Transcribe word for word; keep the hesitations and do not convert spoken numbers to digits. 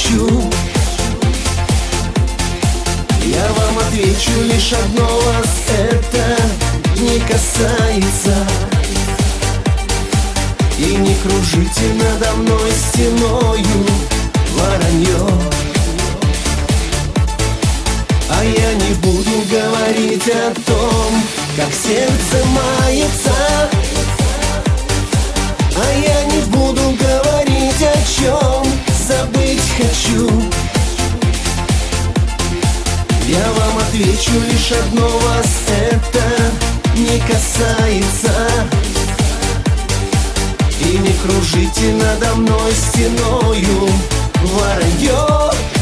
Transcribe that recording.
хочу. Я вам отвечу лишь одно: вас это не касается. И не кружите надо мной стеною воронье. А я не буду говорить о том, как сердце мается. А я не буду говорить, о чем забыть хочу. Я вам отвечу лишь одно: вас это не касается. И не кружите надо мной стеною воронье.